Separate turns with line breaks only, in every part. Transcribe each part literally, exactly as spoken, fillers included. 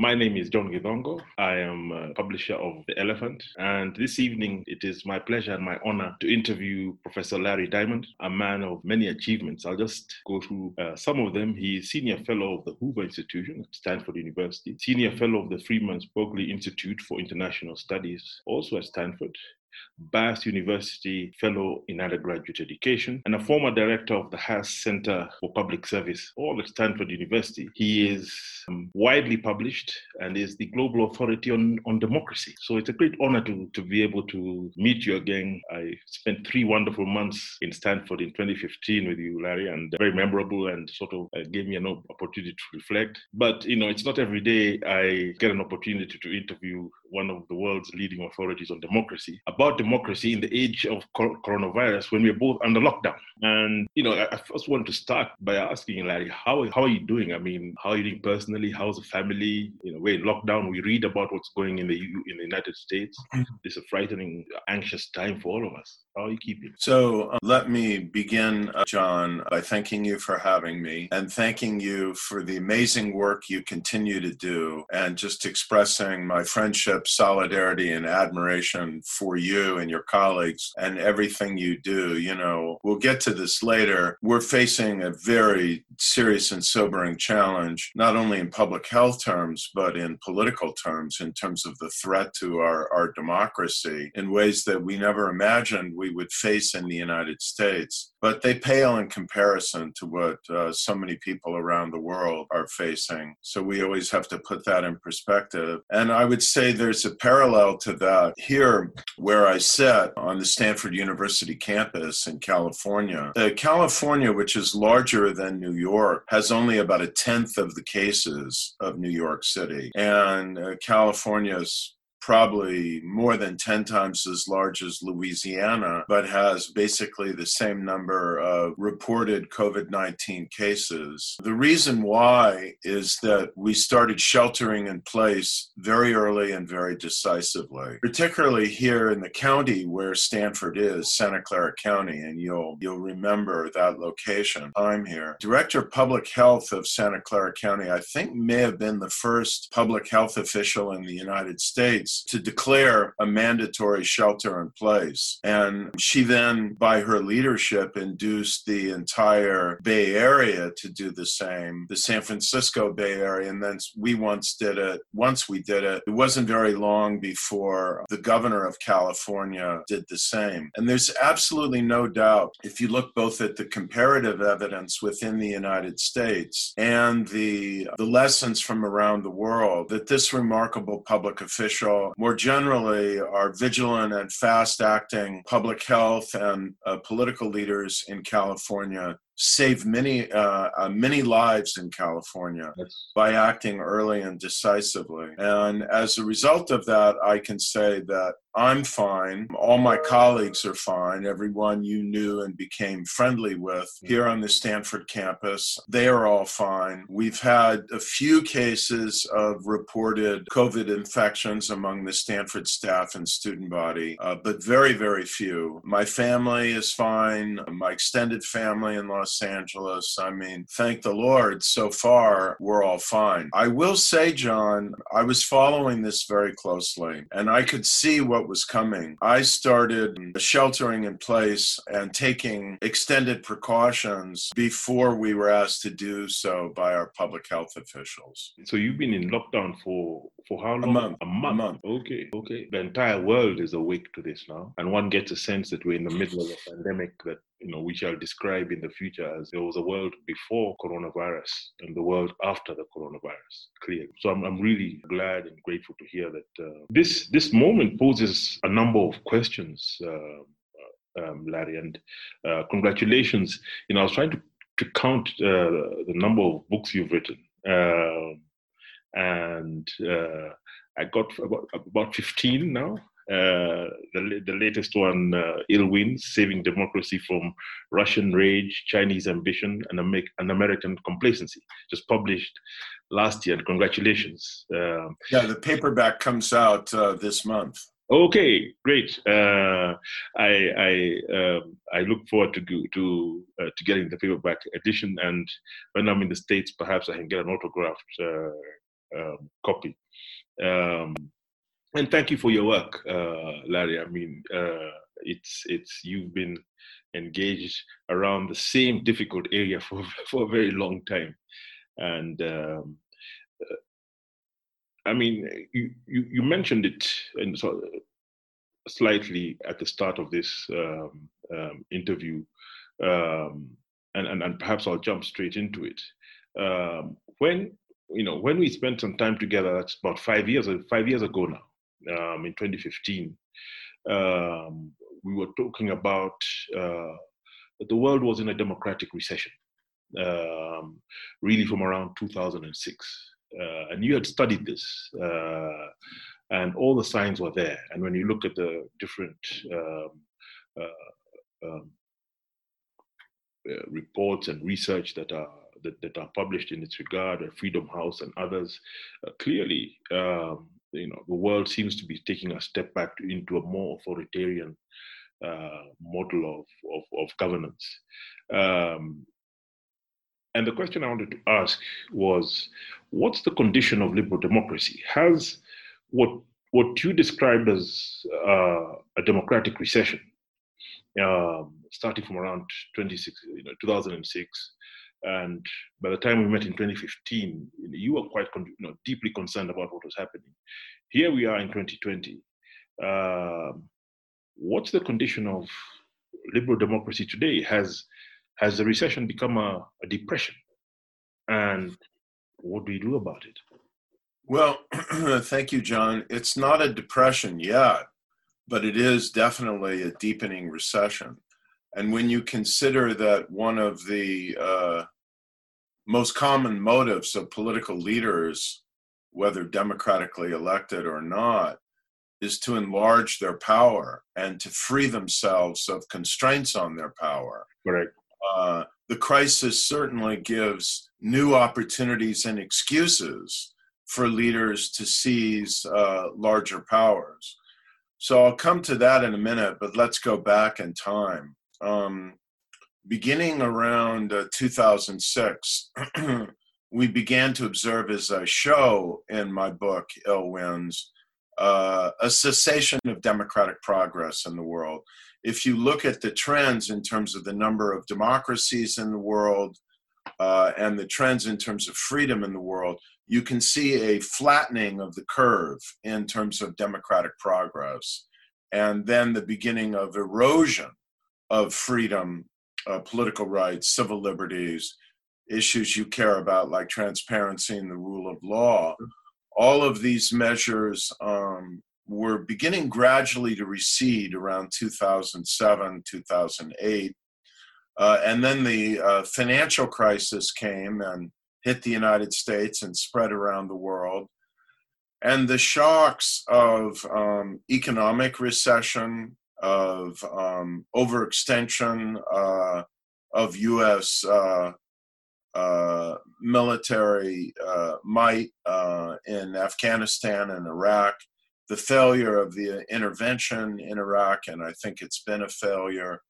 My name is John Gidongo. I am a publisher of The Elephant. And this evening, it is my pleasure and my honor to interview Professor Larry Diamond, a man of many achievements. I'll just go through uh, some of them. He is Senior Fellow of the Hoover Institution at Stanford University, Senior Fellow of the Freeman Spogli Institute for International Studies, also at Stanford, Bath University Fellow in Undergraduate Education, and a former director of the Haas Center for Public Service, all at Stanford University. He is um, widely published and is the global authority on, on democracy. So it's a great honor to, to be able to meet you again. I spent three wonderful months in Stanford in twenty fifteen with you, Larry, and very memorable and sort of uh, gave me an opportunity to reflect. But, you know, it's not every day I get an opportunity to interview one of the world's leading authorities on democracy, about democracy in the age of coronavirus when we're both under lockdown. And, you know, I first want to start by asking Larry, how, how are you doing? I mean, how are you doing personally? How's the family? You know, we're in lockdown. We read about what's going in the in the United States. It's a frightening, anxious time for all of us. How are you keeping?
So uh, let me begin, uh, John, by thanking you for having me and thanking you for the amazing work you continue to do, and just expressing my friendship, solidarity, and admiration for you and your colleagues and everything you do. You know, we'll get to this later. We're facing a very serious and sobering challenge, not only in public health terms, but in political terms, in terms of the threat to our, our democracy in ways that we never imagined we would face in the United States. But they pale in comparison to what uh, so many people around the world are facing. So we always have to put that in perspective. And I would say there's a parallel to that here where I sit on the Stanford University campus in California. Uh, California, which is larger than New York, has only about a tenth of the cases of New York City. And uh, California's probably more than ten times as large as Louisiana, but has basically the same number of reported COVID nineteen cases. The reason why is that we started sheltering in place very early and very decisively, particularly here in the county where Stanford is, Santa Clara County, and you'll you'll remember that location. I'm here. Director of Public Health of Santa Clara County, I think, may have been the first public health official in the United States to declare a mandatory shelter in place. And she then, by her leadership, induced the entire Bay Area to do the same, the San Francisco Bay Area. And then we once did it, once we did it, it wasn't very long before the governor of California did the same. And there's absolutely no doubt, if you look both at the comparative evidence within the United States and the, the lessons from around the world, that this remarkable public official, more generally, our vigilant and fast-acting public health and uh, political leaders in California saved many, uh, uh, many lives in California yes. by acting early and decisively. And as a result of that, I can say that I'm fine. All my colleagues are fine. Everyone you knew and became friendly with here on the Stanford campus, they are all fine. We've had a few cases of reported COVID infections among the Stanford staff and student body, uh, but very, very few. My family is fine. My extended family in Los Angeles, I mean, thank the Lord, so far, we're all fine. I will say, John, I was following this very closely, and I could see what was coming. I started sheltering in place and taking extended precautions before we were asked to do so by our public health officials.
So you've been in lockdown for, for how long?
A month.
A month.
A month.
Okay, okay. The entire world is awake to this now, and one gets a sense that we're in the middle of a pandemic that, you know, we shall describe in the future as there was a world before coronavirus and the world after the coronavirus, clearly. So I'm, I'm really glad and grateful to hear that uh, this this moment poses a number of questions, uh, um, Larry, and uh, congratulations. You know, I was trying to, to count uh, the number of books you've written, uh, and uh, I got about, about fifteen now. Uh, the, the latest one, uh, Ill Winds, Saving Democracy from Russian Rage, Chinese Ambition, and, Amer- and American Complacency, just published last year. Congratulations. Uh,
yeah, the paperback comes out uh, this month.
Okay, great. Uh, I I um, I look forward to go, to uh, to getting the paperback edition, and when I'm in the States, perhaps I can get an autographed uh, um, copy. Um, and thank you for your work, uh, Larry. I mean, uh, it's it's you've been engaged around the same difficult area for for a very long time, and um, I mean, you, you you mentioned it and so slightly at the start of this um, um, interview, um, and, and and perhaps I'll jump straight into it. Um, when you know when we spent some time together, that's about five years five years ago now, um, in twenty fifteen. Um, we were talking about uh, that the world was in a democratic recession, um, really from around two thousand six. Uh, and you had studied this, uh, and all the signs were there. And when you look at the different um, uh, um, uh, reports and research that are that, that are published in its regard, uh, Freedom House and others, uh, clearly, um, you know, the world seems to be taking a step back to, into a more authoritarian uh, model of, of, of governance. Um, and the question I wanted to ask was, what's the condition of liberal democracy? Has what what you described as uh, a democratic recession, um, starting from around twenty-six, you know, two thousand six, and by the time we met in twenty fifteen, you were quite you know, deeply concerned about what was happening. Here we are in twenty twenty. Um, what's the condition of liberal democracy today? Has has the recession become a, a depression? And what do you do about it?
Well, thank you, John. It's not a depression yet, but it is definitely a deepening recession. And when you consider that one of the uh, most common motives of political leaders, whether democratically elected or not, is to enlarge their power and to free themselves of constraints on their power.
Right.
Uh, the crisis certainly gives new opportunities and excuses for leaders to seize uh, larger powers. So I'll come to that in a minute, but let's go back in time. Um, beginning around uh, two thousand six, we began to observe, as I show in my book, Ill Winds, uh, a cessation of democratic progress in the world. If you look at the trends in terms of the number of democracies in the world uh, and the trends in terms of freedom in the world, you can see a flattening of the curve in terms of democratic progress, and then the beginning of erosion of freedom, uh, political rights, civil liberties, issues you care about like transparency and the rule of law. All of these measures um, were beginning gradually to recede around two thousand seven, two thousand eight. Uh, and then the uh, financial crisis came and hit the United States and spread around the world. And the shocks of um, economic recession, of um, overextension uh, of U S uh, uh, military uh, might uh, in Afghanistan and Iraq, the failure of the intervention in Iraq, and I think it's been a failure,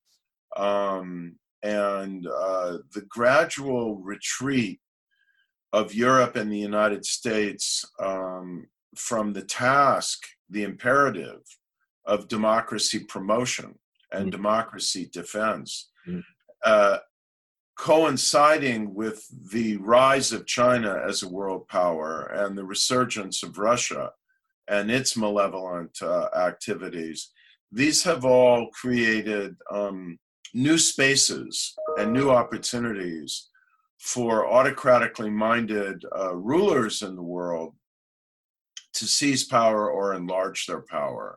um, and uh, the gradual retreat of Europe and the United States um, from the task, the imperative of democracy promotion and mm. democracy defense, mm. uh, coinciding with the rise of China as a world power and the resurgence of Russia and its malevolent uh, activities. These have all created um, new spaces and new opportunities for autocratically minded uh, rulers in the world to seize power or enlarge their power.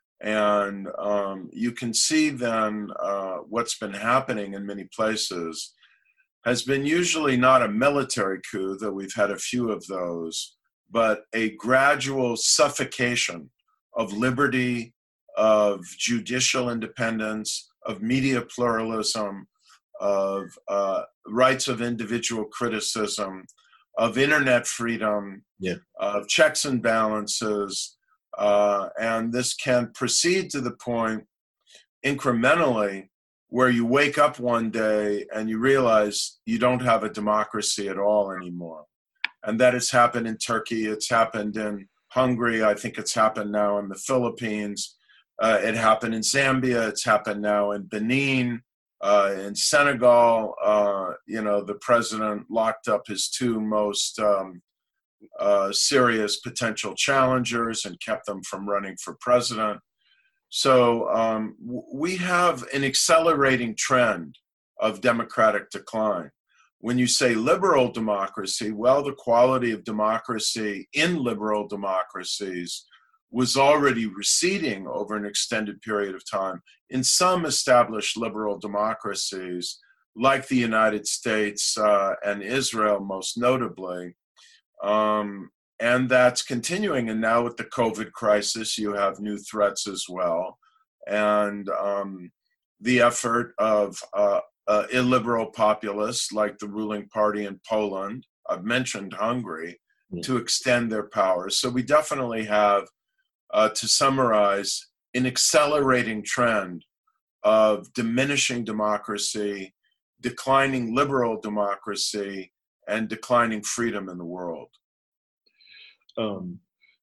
And um, you can see then uh, what's been happening in many places has been usually not a military coup, though we've had a few of those, but a gradual suffocation of liberty, of judicial independence, of media pluralism, of uh, rights of individual criticism, of internet freedom, yeah. of checks and balances. Uh, and this can proceed to the point incrementally where you wake up one day and you realize you don't have a democracy at all anymore. and that it's happened in Turkey, it's happened in Hungary, I think it's happened now in the Philippines, uh, it happened in Zambia, it's happened now in Benin, uh, in Senegal. Uh, you know, the president locked up his two most um, uh, serious potential challengers and kept them from running for president. So um, w- we have an accelerating trend of democratic decline. When you say liberal democracy, well, the quality of democracy in liberal democracies was already receding over an extended period of time. In some established liberal democracies, like the United States uh, and Israel most notably, um, and that's continuing. And now with the COVID crisis, you have new threats as well. And um, the effort of uh, uh, illiberal populists like the ruling party in Poland, I've mentioned Hungary, yeah. to extend their powers. So we definitely have, uh, to summarize, an accelerating trend of diminishing democracy, declining liberal democracy, and declining freedom in the world.
Um,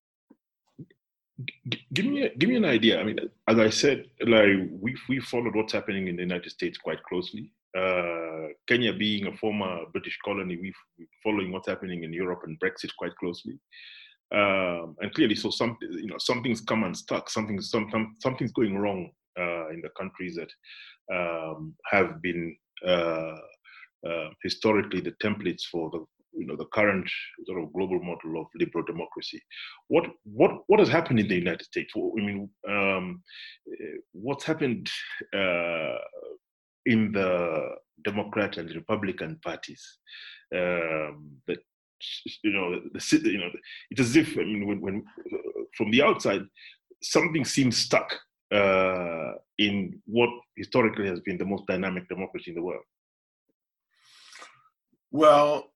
g- give me a, give me an idea. I mean, as I said, like we we followed what's happening in the United States quite closely. Uh, Kenya being a former British colony, we've we're following what's happening in Europe and Brexit quite closely. Um, and clearly, so some you know something's come unstuck. Something some, some something's going wrong uh, in the countries that um, have been uh, uh, historically the templates for the you know the current sort of global model of liberal democracy. What what what has happened in the United States? I mean, um, what's happened uh, in the Democrat and Republican parties um, that you know the you know it's as if I mean when, when uh, from the outside something seems stuck uh, in what historically has been the most dynamic democracy in the world.
Well,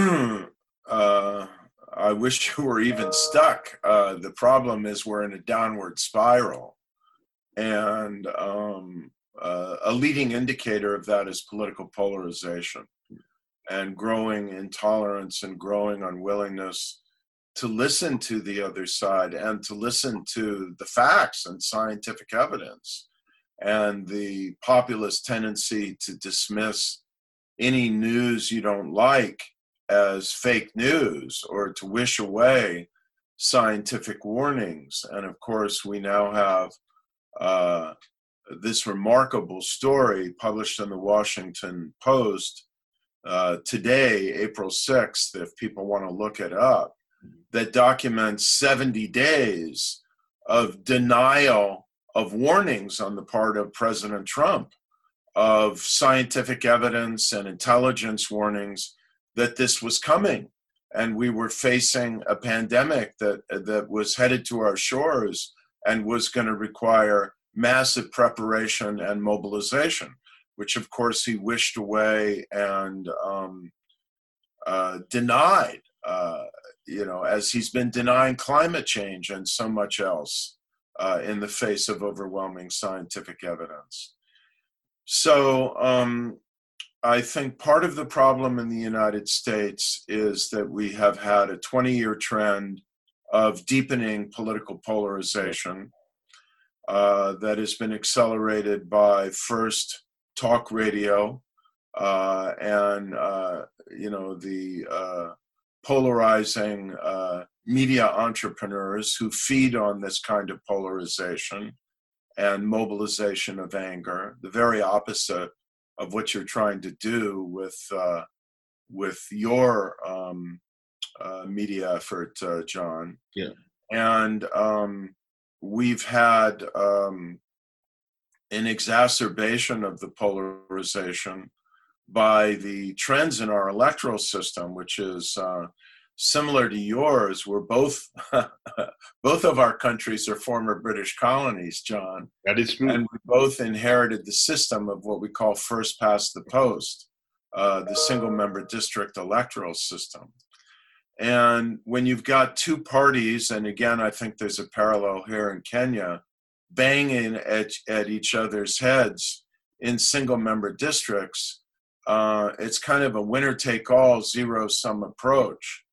uh, I wish you were even stuck. Uh, the problem is we're in a downward spiral. And um, uh, a leading indicator of that is political polarization and growing intolerance and growing unwillingness to listen to the other side and to listen to the facts and scientific evidence, and the populist tendency to dismiss any news you don't like as fake news or to wish away scientific warnings. And of course, we now have uh, this remarkable story published in the Washington Post uh, today, April sixth, if people want to look it up, that documents seventy days of denial of warnings on the part of President Trump, of scientific evidence and intelligence warnings that this was coming. And we were facing a pandemic that, that was headed to our shores and was going to require massive preparation and mobilization, which of course he wished away and um, uh, denied, uh, you know, as he's been denying climate change and so much else uh, in the face of overwhelming scientific evidence. So um, I think part of the problem in the United States is that we have had a twenty-year trend of deepening political polarization uh, that has been accelerated by first talk radio uh, and, uh, you know, the uh, polarizing uh, media entrepreneurs who feed on this kind of polarization and mobilization of anger, the very opposite of what you're trying to do with uh, with your um, uh, media effort, uh, John.
Yeah.
And um, we've had um, an exacerbation of the polarization by the trends in our electoral system, which is uh, similar to yours. We're both, both of our countries are former British colonies, John.
That is true.
And we both inherited the system of what we call first past the post, uh, the single member district electoral system. And when you've got two parties, and again, I think there's a parallel here in Kenya, banging at, at each other's heads in single member districts, uh, it's kind of a winner take all, zero sum approach.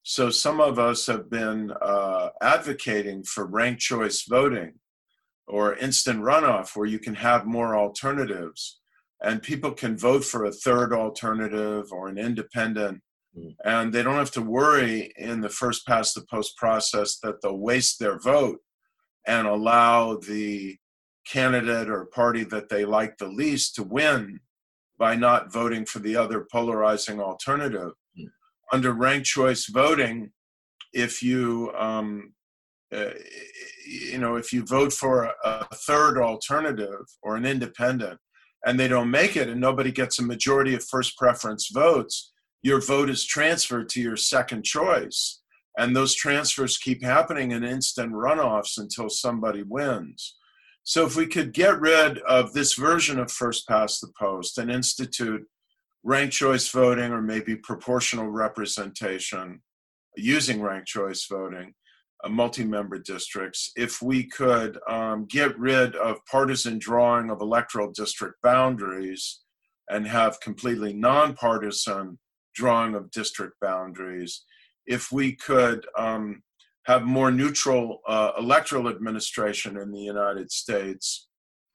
So some of us have been uh, advocating for ranked choice voting or instant runoff, where you can have more alternatives and people can vote for a third alternative or an independent, mm. and they don't have to worry in the first past the post process that they'll waste their vote and allow the candidate or party that they like the least to win by not voting for the other polarizing alternative. Mm. Under ranked choice voting, if you um, uh, you know if you vote for a, a third alternative or an independent and they don't make it and nobody gets a majority of first preference votes, your vote is transferred to your second choice. And those transfers keep happening in instant runoffs until somebody wins. So if we could get rid of this version of first past the post and institute ranked choice voting or maybe proportional representation using ranked choice voting, uh, multi-member districts, if we could um, get rid of partisan drawing of electoral district boundaries and have completely nonpartisan drawing of district boundaries, if we could um, have more neutral uh, electoral administration in the United States,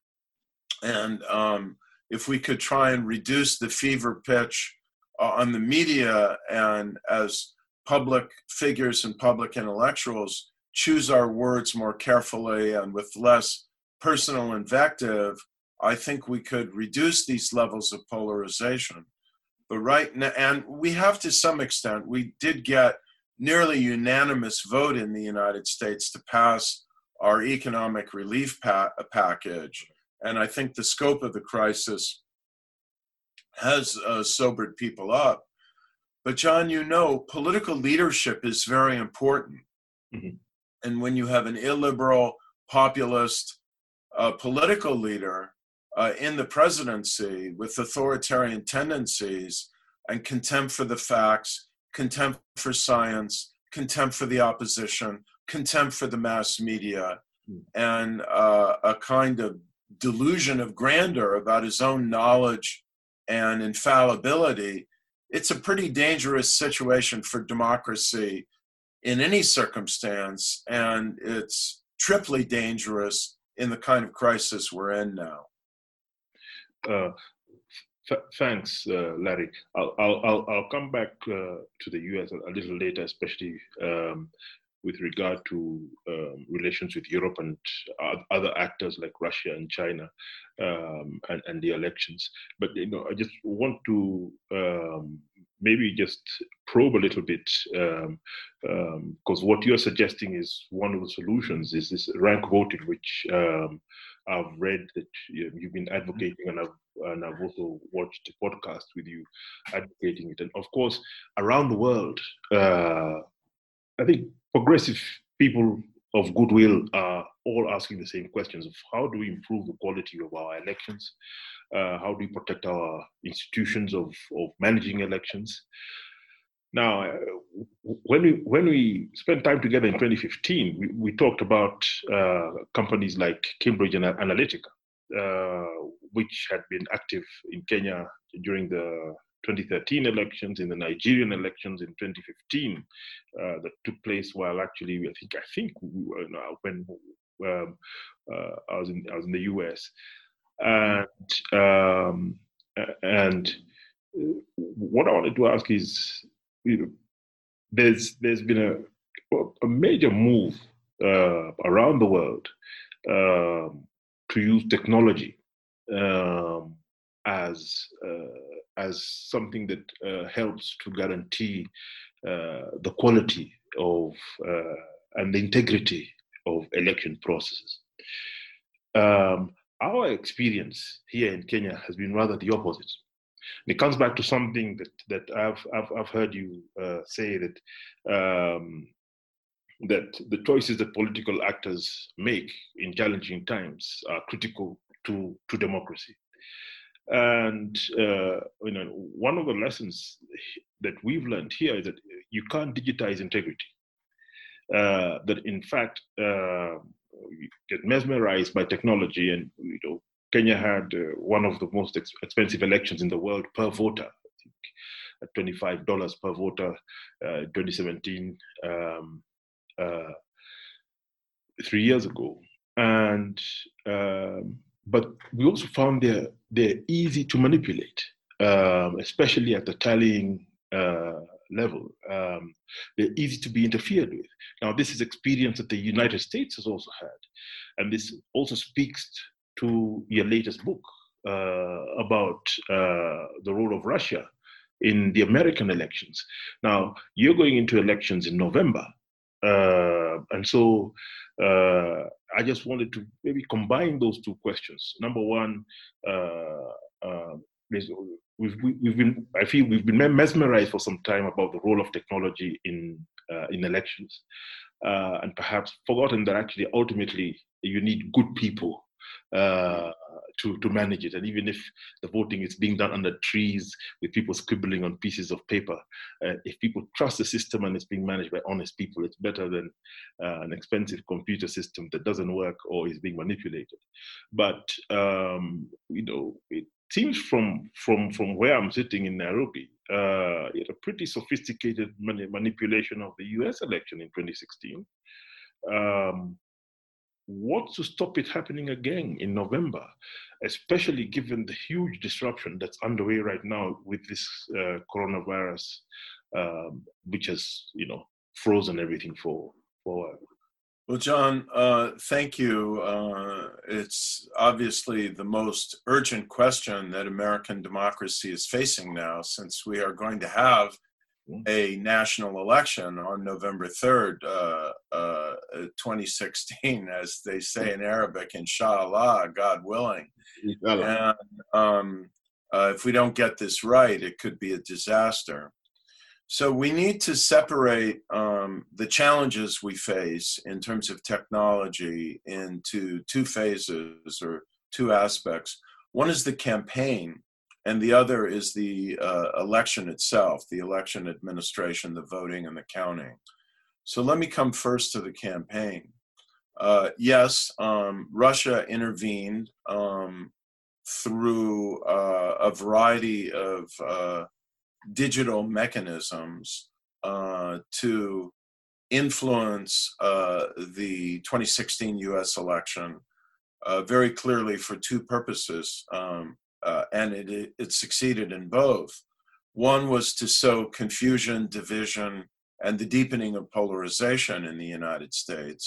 and um, if we could try and reduce the fever pitch uh, on the media, and as public figures and public intellectuals choose our words more carefully and with less personal invective, I think we could reduce these levels of polarization. But right now, and we have to some extent, we did get nearly unanimous vote in the United States to pass our economic relief pa- package. And I think the scope of the crisis has uh, sobered people up. But John, you know, political leadership is very important. Mm-hmm. And when you have an illiberal, populist uh, political leader uh, in the presidency with authoritarian tendencies and contempt for the facts, contempt for science, contempt for the opposition, contempt for the mass media, mm. and uh, a kind of delusion of grandeur about his own knowledge and infallibility, it's a pretty dangerous situation for democracy in any circumstance, and it's triply dangerous in the kind of crisis we're in now.
Uh, th- thanks, uh, Larry. I'll, I'll, I'll come back uh, to the U S a, a little later, especially um, with regard to um, relations with Europe and other actors like Russia and China um, and, and the elections. But you know, I just want to um, maybe just probe a little bit, um, um, because what you're suggesting is one of the solutions is this rank voting, which um, I've read that you've been advocating, and I've and I've also watched a podcast with you advocating it. And of course, around the world, uh, I think progressive people of goodwill are all asking the same questions of how do we improve the quality of our elections? Uh, how do we protect our institutions of, of managing elections? Now, uh, when we when we spent time together in twenty fifteen, we, we talked about uh, companies like Cambridge Analytica, uh, which had been active in Kenya during the twenty thirteen elections, in the Nigerian elections in twenty fifteen, uh, that took place while actually I think I think we were, uh, when um, uh, I was in I was in the U S, and um, and what I wanted to ask is, you know, there's there's been a a major move uh, around the world um, to use technology um, as uh, as something that uh, helps to guarantee uh, the quality of uh, and the integrity of election processes. Um, our experience here in Kenya has been rather the opposite. It comes back to something that that I've I've, I've heard you uh, say, that um, that the choices that political actors make in challenging times are critical to to democracy. And uh, you know, one of the lessons that we've learned here is that you can't digitize integrity. Uh, that in fact, uh, you get mesmerized by technology, and you know, Kenya had uh, one of the most ex- expensive elections in the world per voter. I think. at twenty-five dollars per voter uh, in twenty seventeen, um, uh, three years ago. And um, but we also found they're, they're easy to manipulate, um, especially at the tallying uh, level. Um, they're easy to be interfered with. Now, this is experience that the United States has also had. And this also speaks to your latest book uh, about uh, the role of Russia in the American elections. Now, you're going into elections in November. Uh, and so uh, I just wanted to maybe combine those two questions. Number one, uh, uh, we've, we've been, I feel we've been mesmerized for some time about the role of technology in, uh, in elections, uh, and perhaps forgotten that actually ultimately you need good people uh, to, to manage it. And even if the voting is being done under trees with people scribbling on pieces of paper, uh, if people trust the system and it's being managed by honest people, it's better than uh, an expensive computer system that doesn't work or is being manipulated. But, um, you know, it seems from, from, from where I'm sitting in Nairobi, uh, a pretty sophisticated mani- manipulation of the U S election in twenty sixteen. Um, What's to stop it happening again in November, especially given the huge disruption that's underway right now with this uh, coronavirus, um, which has, you know, frozen everything for, for a while?
Well, John, uh, thank you. Uh, it's obviously the most urgent question that American democracy is facing now, since we are going to have a national election on November third, uh, uh, twenty sixteen, as they say in Arabic, inshallah, God willing. And um, uh, if we don't get this right, it could be a disaster. So we need to separate um, the challenges we face in terms of technology into two phases or two aspects. One is the campaign, and the other is the uh, election itself, the election administration, the voting and the counting. So let me come first to the campaign. Uh, yes, um, Russia intervened um, through uh, a variety of uh, digital mechanisms uh, to influence uh, the twenty sixteen U S election uh, very clearly for two purposes. Um, Uh, and it, it, it succeeded in both. One was to sow confusion, division, and the deepening of polarization in the United States.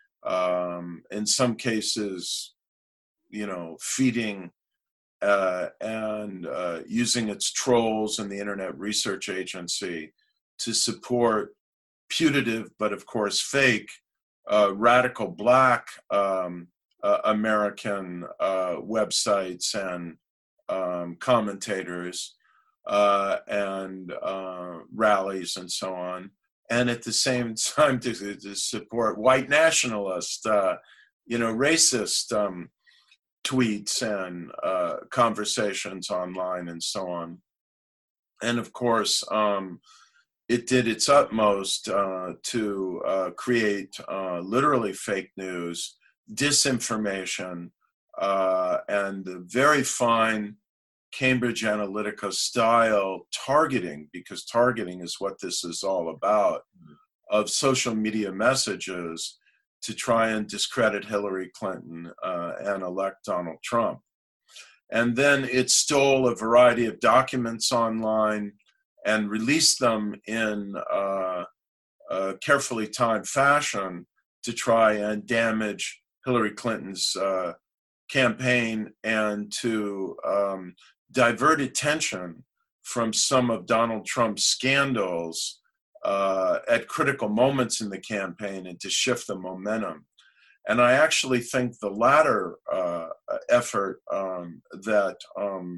Um, in some cases, you know, feeding uh, and uh, using its trolls and the Internet Research Agency to support putative, but of course fake, uh, radical Black um, uh, American uh, websites and Um, commentators uh, and uh, rallies and so on, and at the same time to, to support white nationalist, uh, you know, racist um, tweets and uh, conversations online and so on. And of course, um, it did its utmost uh, to uh, create uh, literally fake news, disinformation, Uh, and the very fine Cambridge Analytica style targeting, because targeting is what this is all about, of social media messages to try and discredit Hillary Clinton uh, and elect Donald Trump. And then it stole a variety of documents online and released them in uh, a carefully timed fashion to try and damage Hillary Clinton's uh, campaign and to um, divert attention from some of Donald Trump's scandals uh, at critical moments in the campaign and to shift the momentum. And I actually think the latter uh, effort um, that um,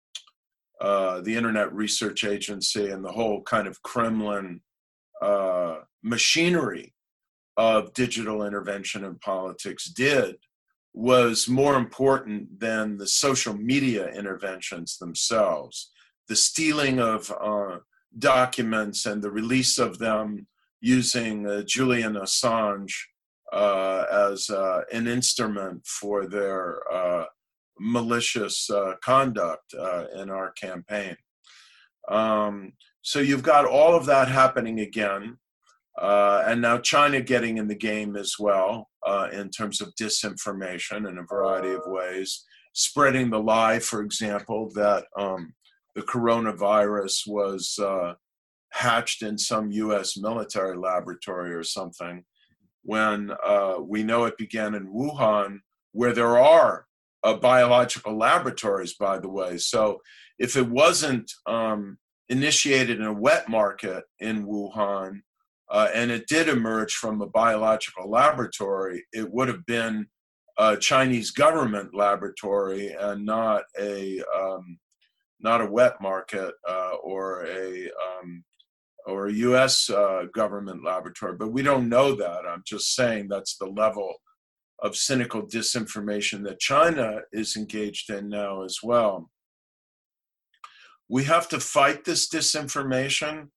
uh, the Internet Research Agency and the whole kind of Kremlin uh, machinery of digital intervention in politics did was more important than the social media interventions themselves. The stealing of uh, documents and the release of them using uh, Julian Assange uh, as uh, an instrument for their uh, malicious uh, conduct uh, in our campaign. Um, so you've got all of that happening again. Uh, and now China getting in the game as well uh, in terms of disinformation in a variety of ways, spreading the lie, for example, that um, the coronavirus was uh, hatched in some U S military laboratory or something, when uh, we know it began in Wuhan, where there are uh, biological laboratories, by the way. So if it wasn't um, initiated in a wet market in Wuhan, uh, and it did emerge from a biological laboratory, it would have been a Chinese government laboratory and not a um, not a wet market uh, or a um, or a U S uh, government laboratory. But we don't know that. I'm just saying that's the level of cynical disinformation that China is engaged in now as well. We have to fight this disinformation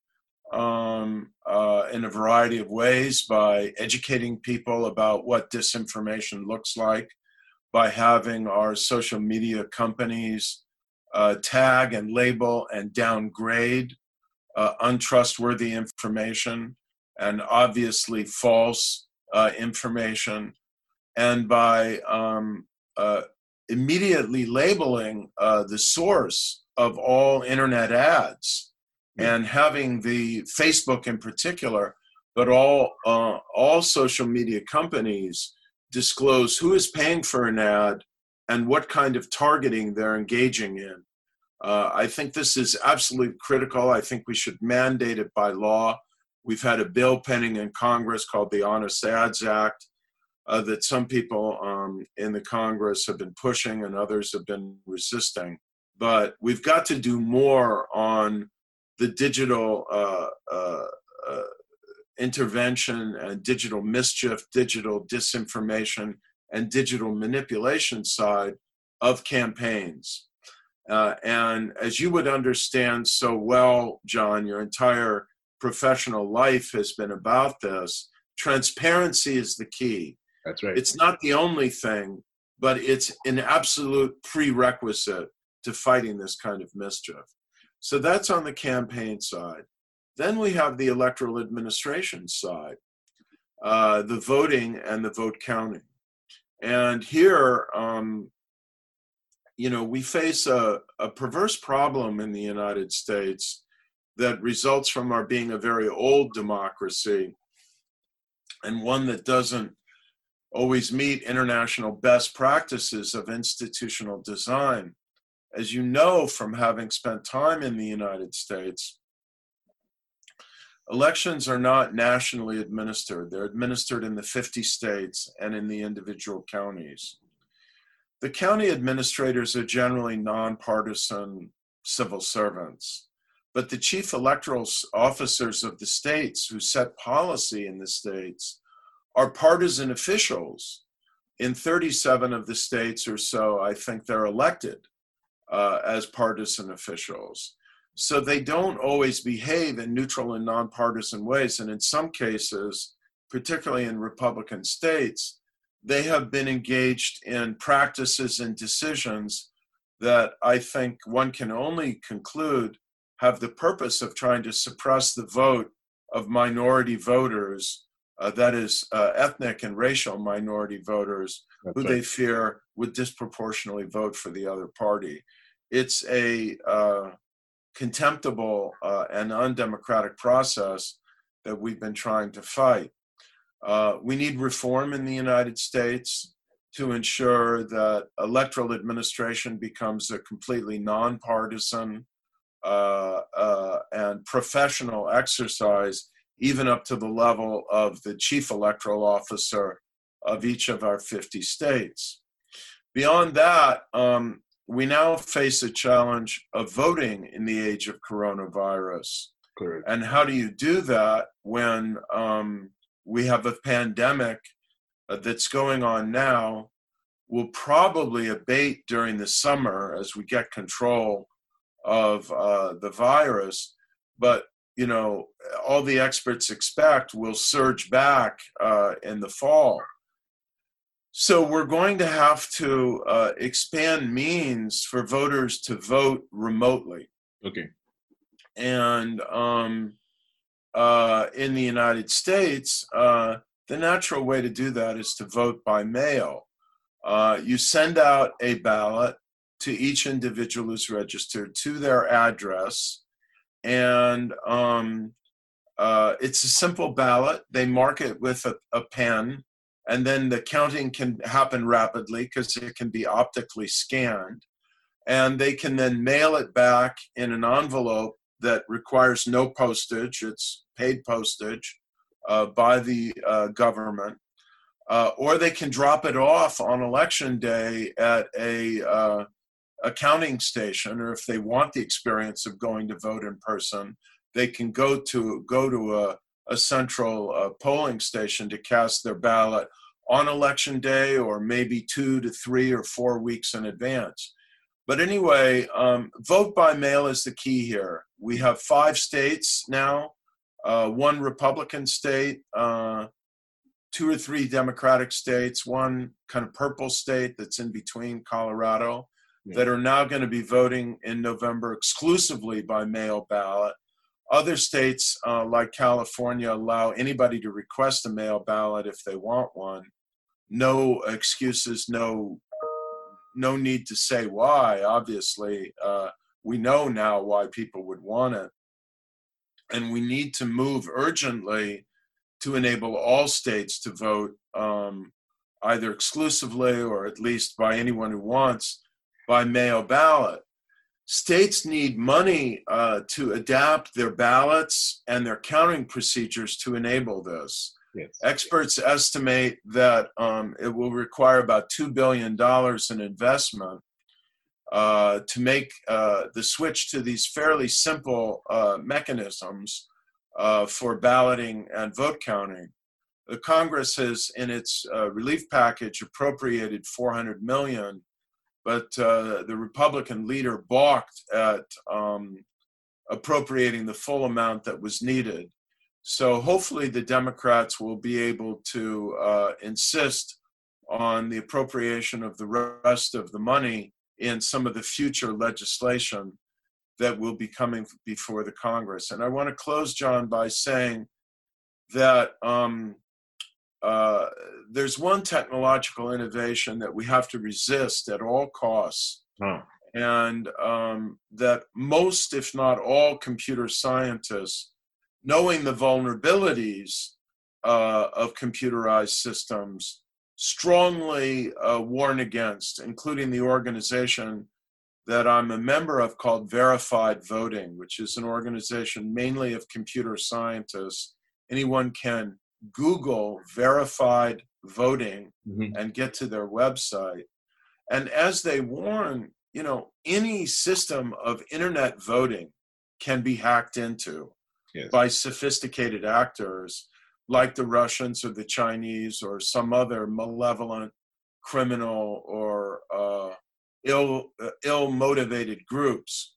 um, uh, in a variety of ways by educating people about what disinformation looks like, by having our social media companies uh, tag and label and downgrade uh, untrustworthy information and obviously false uh, information, and by um, uh, immediately labeling uh, the source of all internet ads, and having the Facebook in particular, but all uh, all social media companies disclose who is paying for an ad and what kind of targeting they're engaging in. Uh, I think this is absolutely critical. I think we should mandate it by law. We've had a bill pending in Congress called the Honest Ads Act uh, that some people um, in the Congress have been pushing and others have been resisting. But we've got to do more on the digital uh, uh, uh, intervention and digital mischief, digital disinformation, and digital manipulation side of campaigns. Uh, and as you would understand so well, John, your entire professional life has been about this. Transparency is the key.
That's right.
It's not the only thing, but it's an absolute prerequisite to fighting this kind of mischief. So that's on the campaign side. Then we have the electoral administration side, uh, the voting and the vote counting. And here, um, you know, we face a, a perverse problem in the United States that results from our being a very old democracy, and one that doesn't always meet international best practices of institutional design. As you know from having spent time in the United States, elections are not nationally administered. They're administered in the fifty states and in the individual counties. The county administrators are generally nonpartisan civil servants, but the chief electoral officers of the states who set policy in the states are partisan officials. In thirty-seven of the states or so, I think they're elected uh, as partisan officials. So they don't always behave in neutral and nonpartisan ways. And in some cases, particularly in Republican states, they have been engaged in practices and decisions that I think one can only conclude have the purpose of trying to suppress the vote of minority voters, uh, that is, uh, ethnic and racial minority voters, That's who right. they fear would disproportionately vote for the other party. It's a uh, contemptible uh, and undemocratic process that we've been trying to fight. Uh, we need reform in the United States to ensure that electoral administration becomes a completely nonpartisan uh, uh, and professional exercise, even up to the level of the chief electoral officer of each of our fifty states. Beyond that, um, we now face a challenge of voting in the age of coronavirus.
Correct.
And how do you do that when um, we have a pandemic uh, that's going on now, will probably abate during the summer as we get control of uh, the virus, but you know, all the experts expect will surge back uh, in the fall. So we're going to have to uh, expand means for voters to vote remotely.
Okay.
And um, uh, in the United States, uh, the natural way to do that is to vote by mail. Uh, you send out a ballot to each individual who's registered to their address, and um, uh, it's a simple ballot. They mark it with a, a pen, and then the counting can happen rapidly because it can be optically scanned. And they can then mail it back in an envelope that requires no postage. It's paid postage uh, by the uh, government. Uh, or they can drop it off on election day at a, uh, a counting station, or if they want the experience of going to vote in person, they can go to go to a, a central uh, polling station to cast their ballot on election day, or maybe two to three or four weeks in advance. But anyway, um, vote by mail is the key here. We have five states now, uh, one Republican state, uh, two or three Democratic states, one kind of purple state that's in between, Colorado, yeah, that are now going to be voting in November exclusively by mail ballot. Other states, uh, like California, allow anybody to request a mail ballot if they want one. No excuses, no no need to say why. Obviously, uh, we know now why people would want it. And we need to move urgently to enable all states to vote um, either exclusively or at least by anyone who wants by mail ballot. States need money uh, to adapt their ballots and their counting procedures to enable this. Yes. Experts estimate that um, it will require about two billion dollars in investment uh, to make uh, the switch to these fairly simple uh, mechanisms uh, for balloting and vote counting. The Congress has, in its uh, relief package, appropriated four hundred million dollars, but uh, the Republican leader balked at um, appropriating the full amount that was needed. So hopefully the Democrats will be able to uh, insist on the appropriation of the rest of the money in some of the future legislation that will be coming before the Congress. And I want to close, John, by saying that um, uh, there's one technological innovation that we have to resist at all costs. Oh. And um, that most, if not all, computer scientists, knowing the vulnerabilities uh, of computerized systems, strongly uh, warn against, including the organization that I'm a member of called Verified Voting, which is an organization mainly of computer scientists. Anyone can Google Verified Voting mm-hmm. and get to their website. And as they warn, you know, any system of internet voting can be hacked into. Yes. By sophisticated actors like the Russians or the Chinese or some other malevolent criminal or uh, ill, uh, ill-motivated groups.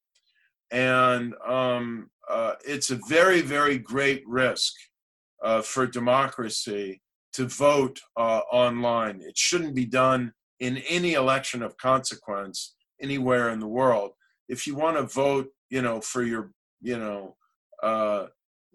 And um, uh, it's a very, very great risk uh, for democracy to vote uh, online. It shouldn't be done in any election of consequence anywhere in the world. If you want to vote, you know, for your, you know, Uh,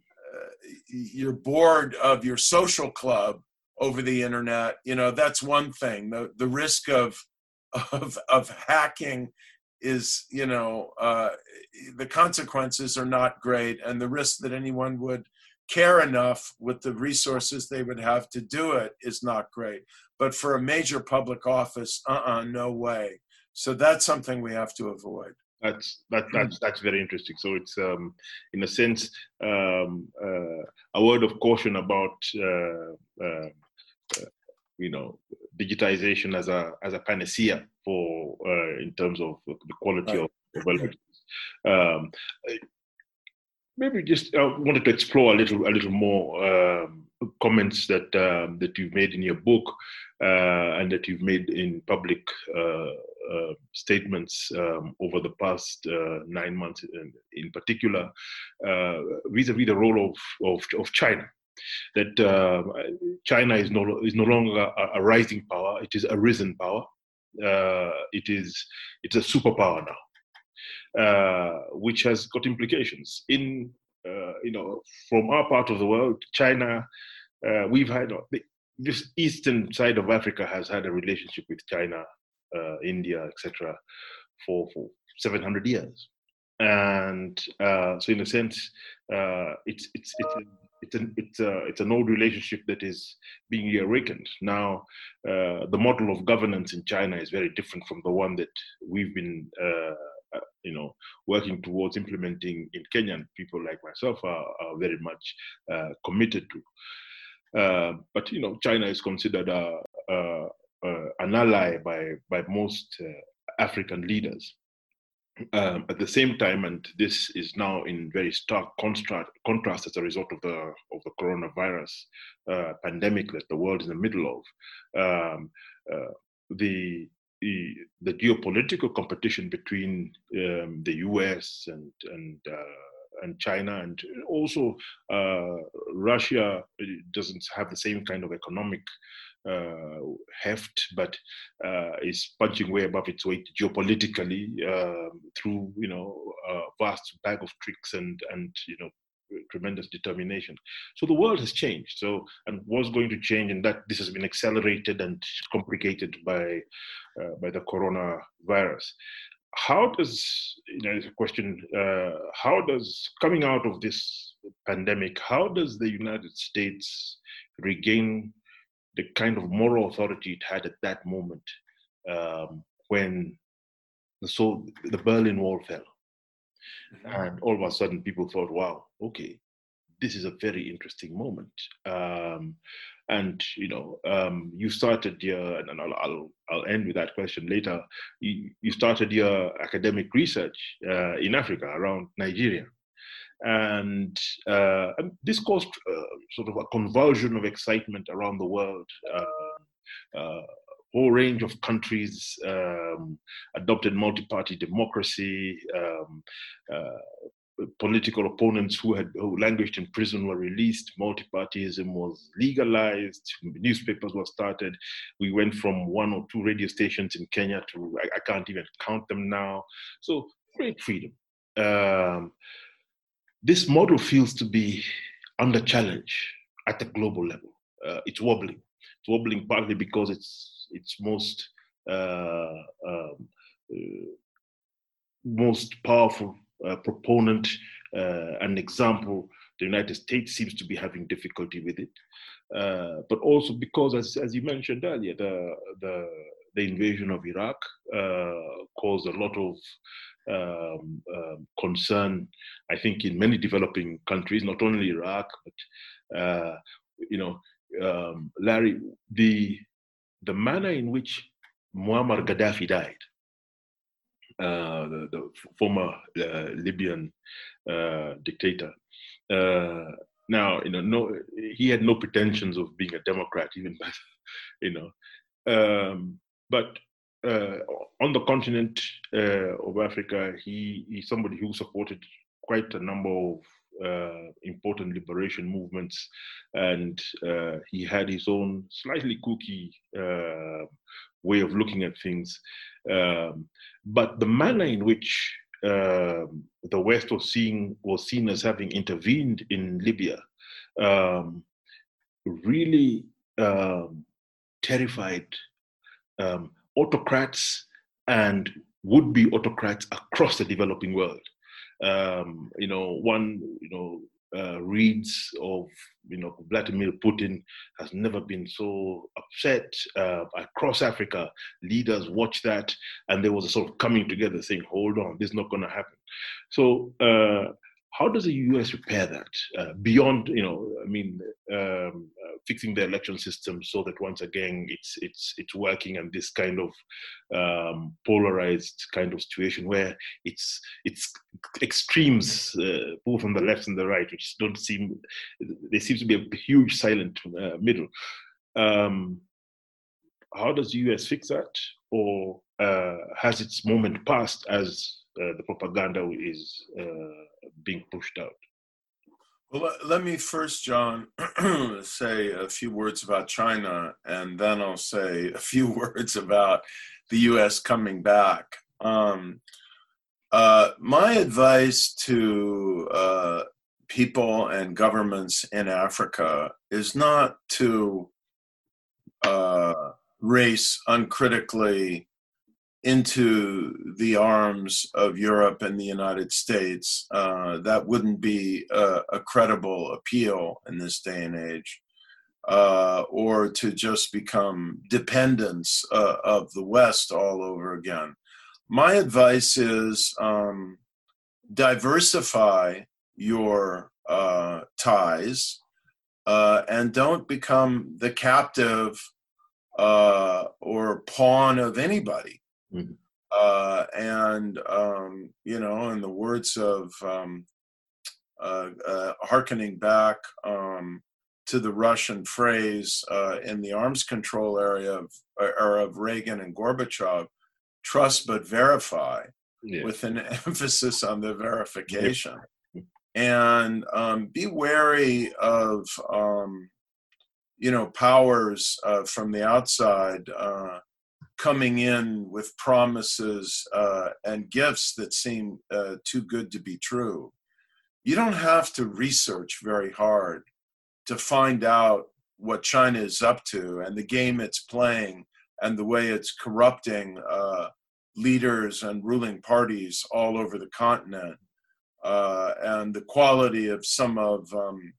you're bored of your social club over the internet, you know, that's one thing. The the risk of of of hacking is, you know, uh, the consequences are not great, and the risk that anyone would care enough with the resources they would have to do it is not great. But for a major public office, uh-uh, no way. So that's something we have to avoid.
That's that that's that's very interesting. So it's um, in a sense um, uh, a word of caution about uh, uh, uh, you know, digitization as a as a panacea for uh, in terms of the quality right. of elections. Um, maybe just I uh, wanted to explore a little a little more um, comments that um, that you've made in your book uh, and that you've made in public Uh, Uh, statements um, over the past uh, nine months in, in particular, uh, vis-a-vis the role of, of, of China. That uh, China is no, is no longer a, a rising power, it is a risen power. Uh, it is, it's a superpower now. uh, which has got implications. In, uh, you know, from our part of the world, China, uh, we've had, the, this eastern side of Africa has had a relationship with China, uh, India, et cetera, for, for seven hundred years. And uh, so in a sense, uh, it's, it's, it's, a, it's, an, it's, a, it's an old relationship that is being reawakened. Now, uh, the model of governance in China is very different from the one that we've been uh, uh, you know, working towards implementing in Kenya, and people like myself are, are very much uh, committed to. Uh, but, you know, China is considered a, a, a, an ally by, by most uh, African leaders. Um, at the same time, and this is now in very stark contrast, contrast as a result of the of the coronavirus uh, pandemic that the world is in the middle of, um, uh, the, the the geopolitical competition between um, the U S and and uh, and China, and also uh, Russia doesn't have the same kind of economic Uh, heft, but uh, is punching way above its weight geopolitically uh, through, you know, a vast bag of tricks and and you know, tremendous determination. So the world has changed. So, and was going to change, and that this has been accelerated and complicated by uh, by the coronavirus. How does, you know, it's a question, uh, how does, coming out of this pandemic, how does the United States regain the kind of moral authority it had at that moment um, when the, so the Berlin Wall fell? Mm-hmm. And all of a sudden people thought, wow, okay, this is a very interesting moment. Um, and, you know, um, you started your, and I'll, I'll, I'll end with that question later, you, you started your academic research uh, in Africa around Nigeria. And, uh, and this caused uh, sort of a convulsion of excitement around the world. Uh, uh, whole range of countries um, adopted multi-party democracy. Um, uh, political opponents who had who languished in prison were released. Multi-partyism was legalized. Newspapers were started. We went from one or two radio stations in Kenya to, I, I can't even count them now. So great freedom. Um, This model feels to be under challenge at the global level. Uh, it's wobbling. It's wobbling partly because it's its most uh, um, uh, most powerful uh, proponent uh, and example, the United States, seems to be having difficulty with it. Uh, but also because, as, as you mentioned earlier, the the, the invasion of Iraq uh, caused a lot of Um, um, concern, I think, in many developing countries, not only Iraq, but uh, you know, um, Larry, the the manner in which Muammar Gaddafi died, uh, the, the former uh, Libyan uh, dictator. Uh, now, you know, no, he had no pretensions of being a Democrat, even, you know, um, but. Uh, on the continent uh, of Africa, he he's somebody who supported quite a number of uh, important liberation movements, and uh, he had his own slightly kooky uh, way of looking at things. Um, but the manner in which uh, the West was seeing was seen as having intervened in Libya um, really um, terrified Um, autocrats and would-be autocrats across the developing world. Um, you know, one, you know, uh, reads of, you know, Vladimir Putin has never been so upset uh, across Africa. Leaders watch that, and there was a sort of coming together saying, hold on, this is not going to happen. So uh, how does the U S repair that uh, beyond, you know, I mean, um, uh, fixing the election system so that once again it's it's it's working, and this kind of um, polarized kind of situation where it's it's extremes uh, both on the left and the right, which don't seem, there seems to be a huge silent uh, middle. Um, how does the U S fix that, or uh, has its moment passed as uh, the propaganda is uh, being pushed out?
Well, let me first, John, say a few words about China, and then I'll say a few words about the U S coming back. Um, Uh, my advice to uh, people and governments in Africa is not to uh, race uncritically into the arms of Europe and the United States. Uh, that wouldn't be a, a credible appeal in this day and age. Uh, or to just become dependents uh, of the West all over again. My advice is um, diversify your uh, ties uh, and don't become the captive uh, or pawn of anybody. Mm-hmm. Uh, and, um, you know, in the words of um, uh, uh, hearkening back um, to the Russian phrase uh, in the arms control area of, or of Reagan and Gorbachev, trust but verify, yeah. with an emphasis on the verification. Yeah. And um, be wary of, um, you know, powers uh, from the outside uh, coming in with promises uh, and gifts that seem uh, too good to be true. You don't have to research very hard to find out what China is up to and the game it's playing and the way it's corrupting uh, leaders and ruling parties all over the continent, uh, and the quality of some of um,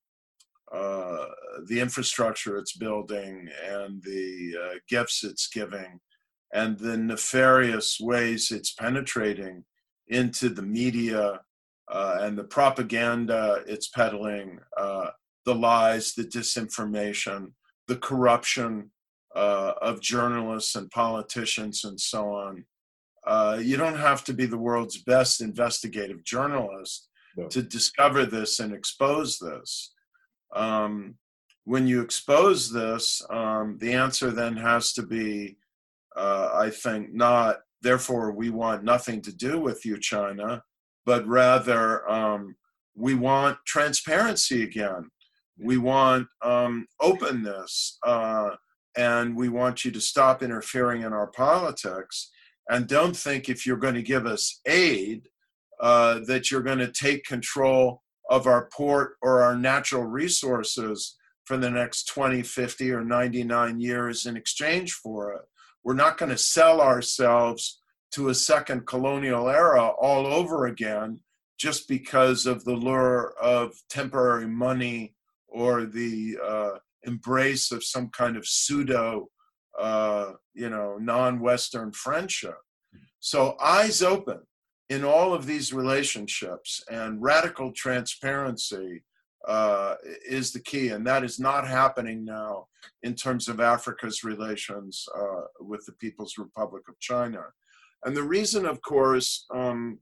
uh, the infrastructure it's building and the uh, gifts it's giving and the nefarious ways it's penetrating into the media uh, and the propaganda it's peddling, uh, the lies, the disinformation, the corruption uh, of journalists and politicians and so on. Uh, you don't have to be the world's best investigative journalist no. to discover this and expose this. Um, when you expose this, um, the answer then has to be, uh, I think, not, therefore we want nothing to do with you, China, but rather um, we want transparency again. We want um, openness, uh, and we want you to stop interfering in our politics. And don't think if you're going to give us aid uh, that you're going to take control of our port or our natural resources for the next twenty, fifty, or ninety-nine years in exchange for it. We're not going to sell ourselves to a second colonial era all over again just because of the lure of temporary money or the uh, embrace of some kind of pseudo, uh, you know, non-Western friendship. So eyes open in all of these relationships, and radical transparency uh, is the key. And that is not happening now in terms of Africa's relations uh, with the People's Republic of China. And the reason, of course, um,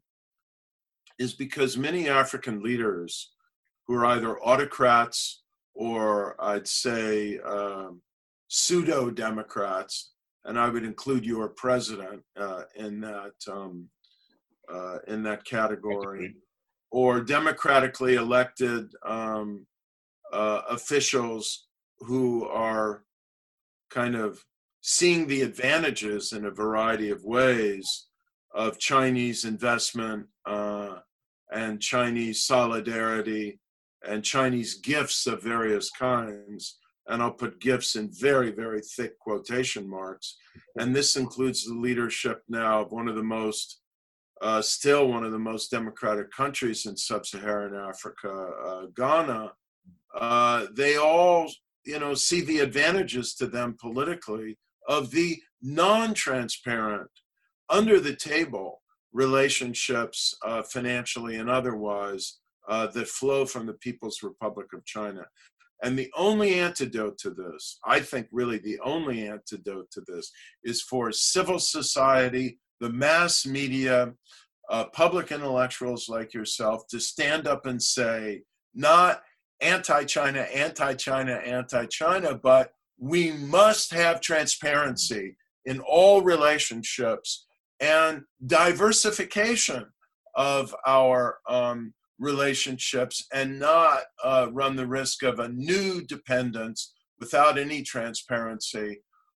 is because many African leaders who are either autocrats or I'd say um, pseudo-democrats, and I would include your president uh, in that um, uh, in that category, or democratically elected um, uh, officials who are kind of seeing the advantages in a variety of ways of Chinese investment uh, and Chinese solidarity and Chinese gifts of various kinds. And I'll put gifts in very, very thick quotation marks. And this includes the leadership now of one of the most, uh, still one of the most democratic countries in sub-Saharan Africa, uh, Ghana. Uh, they all, you know, see the advantages to them politically of the non-transparent, under the table relationships, uh, financially and otherwise, uh, that flow from the People's Republic of China. And the only antidote to this, I think really the only antidote to this, is for civil society, the mass media, uh, public intellectuals like yourself to stand up and say, not anti-China, anti-China, anti-China, but we must have transparency in all relationships and diversification of our um, relationships, and not uh, run the risk of a new dependence without any transparency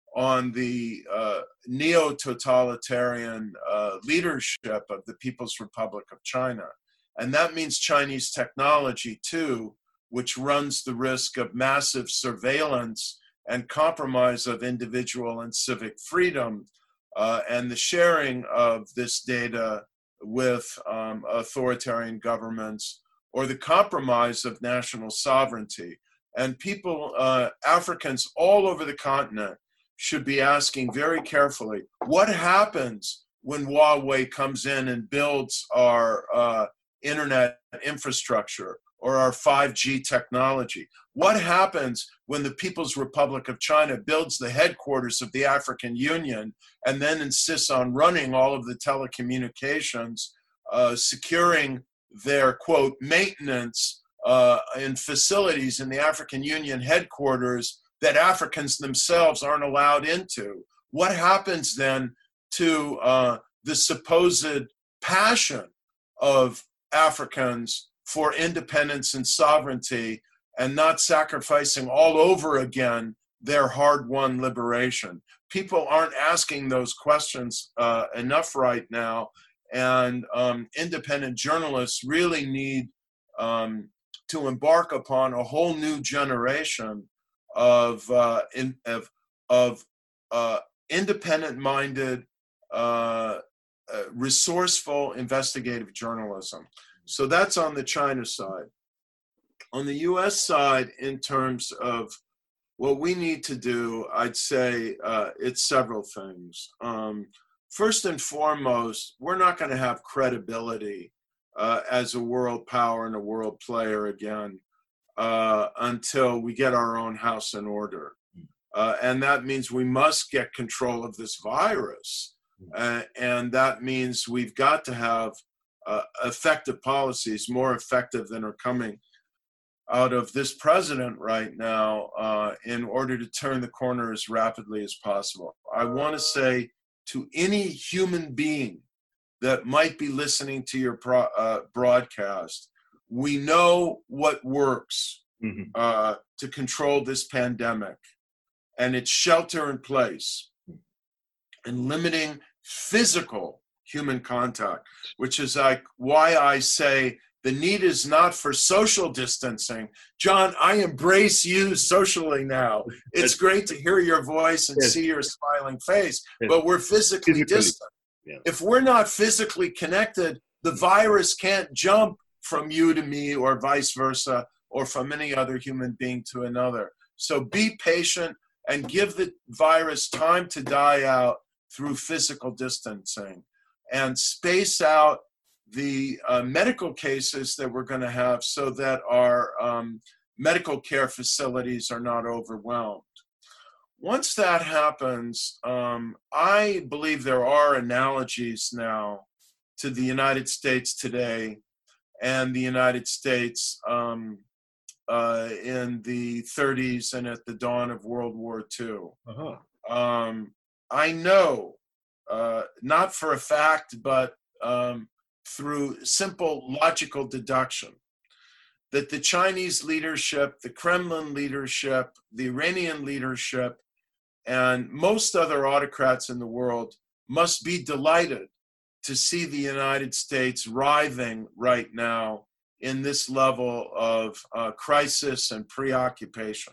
on the uh, neo-totalitarian uh, leadership of the People's Republic of China. And that means Chinese technology too, which runs the risk of massive surveillance and compromise of individual and civic freedom, uh, and the sharing of this data with um, authoritarian governments, or the compromise of national sovereignty. And people, uh, Africans all over the continent, should be asking very carefully, what happens when Huawei comes in and builds our uh, internet infrastructure or our five G technology? What happens when the People's Republic of China builds the headquarters of the African Union and then insists on running all of the telecommunications, uh, securing their, quote, maintenance uh, in facilities in the African Union headquarters that Africans themselves aren't allowed into? What happens then to uh, the supposed passion of Africans for independence and sovereignty, and not sacrificing all over again their hard-won liberation? People aren't asking those questions uh, enough right now, and um, independent journalists really need um, to embark upon a whole new generation of uh, in, of, of uh, independent-minded, uh, uh, resourceful, investigative journalism. So that's on the China side. On the U S side, in terms of what we need to do, I'd say uh, it's several things. Um, first and foremost, we're not going to have credibility uh, as a world power and a world player again Uh, until we get our own house in order. Uh, and that means we must get control of this virus. Uh, and that means we've got to have uh, effective policies, more effective than are coming out of this president right now, uh, in order to turn the corner as rapidly as possible. I want to say to any human being that might be listening to your pro uh, broadcast, we know what works mm-hmm. uh, to control this pandemic, and it's shelter in place and limiting physical human contact, which is like why I say the need is not for social distancing. John, I embrace you socially now. It's great to hear your voice and yes. see your smiling face, yes. but we're physically, physically. distant. Yeah. If we're not physically connected, the virus can't jump from you to me or vice versa, or from any other human being to another. So be patient and give the virus time to die out through physical distancing, and space out the uh, medical cases that we're going to have so that our um, medical care facilities are not overwhelmed. Once that happens, um, I believe there are analogies now to the United States today and the United States um, uh, in the thirties and at the dawn of World War Two. Uh-huh. Um, I know, uh, not for a fact, but um, through simple logical deduction, that the Chinese leadership, the Kremlin leadership, the Iranian leadership, and most other autocrats in the world must be delighted to see the United States writhing right now in this level of uh, crisis and preoccupation.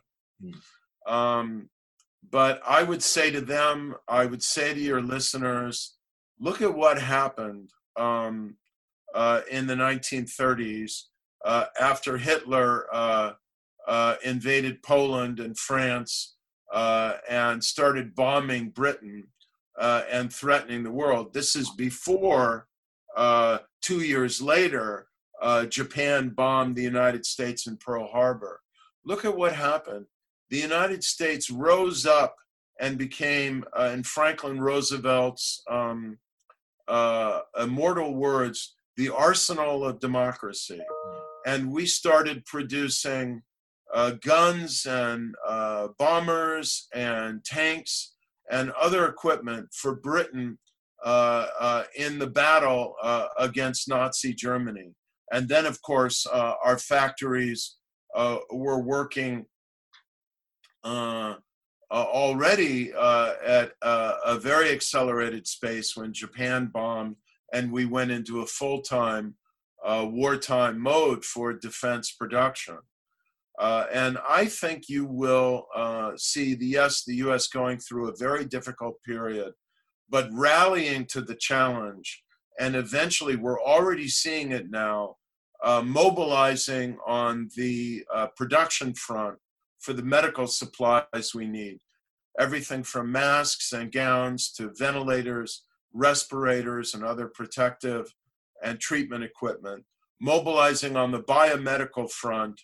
Mm. Um, but I would say to them, I would say to your listeners, look at what happened um, uh, in the nineteen thirties uh, after Hitler uh, uh, invaded Poland and France uh, and started bombing Britain uh, and threatening the world. This is before, uh, two years later, uh, Japan bombed the United States in Pearl Harbor. Look at what happened. The United States rose up and became, uh, in Franklin Roosevelt's um, uh, immortal words, the arsenal of democracy. And we started producing uh, guns and uh, bombers and tanks and other equipment for Britain uh, uh, in the battle uh, against Nazi Germany. And then, of course, uh, our factories uh, were working uh, uh, already uh, at uh, a very accelerated space when Japan bombed and we went into a full-time uh, wartime mode for defense production. Uh, and I think you will uh, see, the, yes, the U S going through a very difficult period, but rallying to the challenge. And eventually, we're already seeing it now, uh, mobilizing on the uh, production front for the medical supplies we need. Everything from masks and gowns to ventilators, respirators, and other protective and treatment equipment. Mobilizing on the biomedical front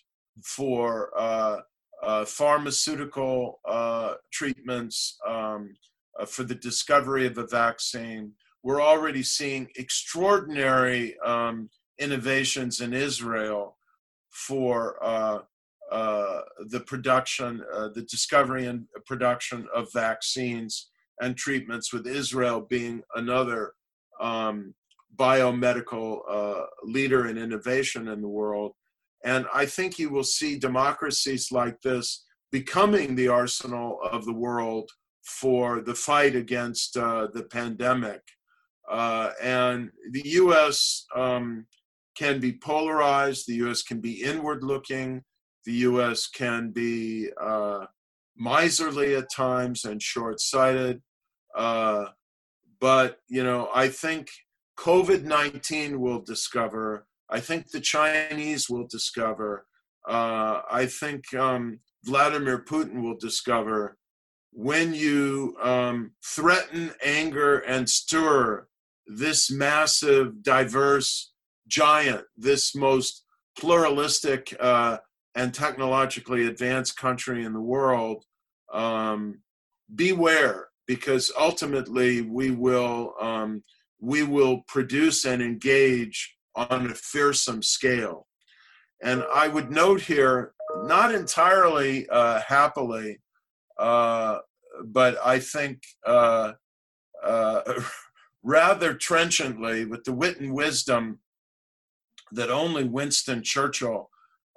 for uh, uh, pharmaceutical uh, treatments, um, uh, for the discovery of a vaccine. We're already seeing extraordinary um, innovations in Israel for uh, uh, the production, uh, the discovery and production of vaccines and treatments, with Israel being another um, biomedical uh, leader in innovation in the world. And I think you will see democracies like this becoming the arsenal of the world for the fight against uh, the pandemic. Uh, and the U S um, can be polarized, the U S can be inward looking, the U S can be uh, miserly at times and short-sighted. Uh, but, you know, I think COVID nineteen will discover, I think the Chinese will discover, uh, I think um, Vladimir Putin will discover, when you um, threaten, anger, and stir this massive, diverse giant, this most pluralistic uh, and technologically advanced country in the world, um, beware, because ultimately we will um, we will produce and engage on a fearsome scale. And I would note here, not entirely uh, happily, uh, but I think uh, uh, rather trenchantly, with the wit and wisdom that only Winston Churchill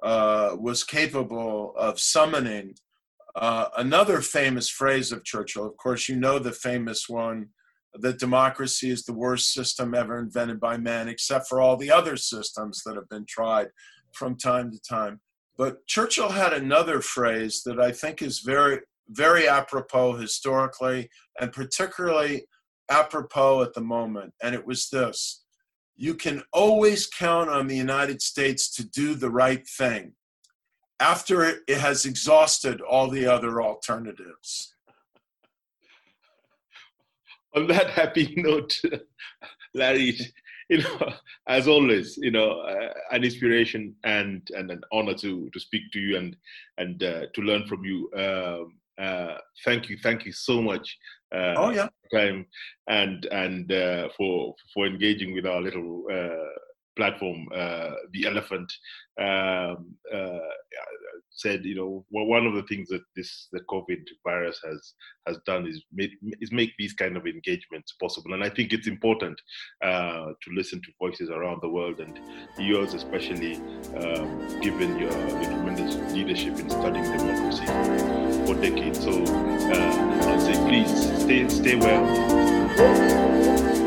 uh, was capable of summoning, uh, another famous phrase of Churchill, of course, you know the famous one, that democracy is the worst system ever invented by man, except for all the other systems that have been tried from time to time. But Churchill had another phrase that I think is very, very apropos historically, and particularly apropos at the moment. And it was this: you can always count on the United States to do the right thing after it, it has exhausted all the other alternatives.
On that happy note, Larry, you know, as always, you know, uh, an inspiration and, and an honor to to speak to you and and uh, to learn from you. Um, uh, thank you, thank you so much. Uh,
oh yeah.
Time and and uh, for for engaging with our little uh, platform, uh, the Elephant. Um, uh, said, you know, well, one of the things that this the COVID virus has has done is make is make these kind of engagements possible, and I think it's important uh, to listen to voices around the world, and yours especially, um, given your, your tremendous leadership in studying democracy for decades. So uh, I'll say, please stay stay well.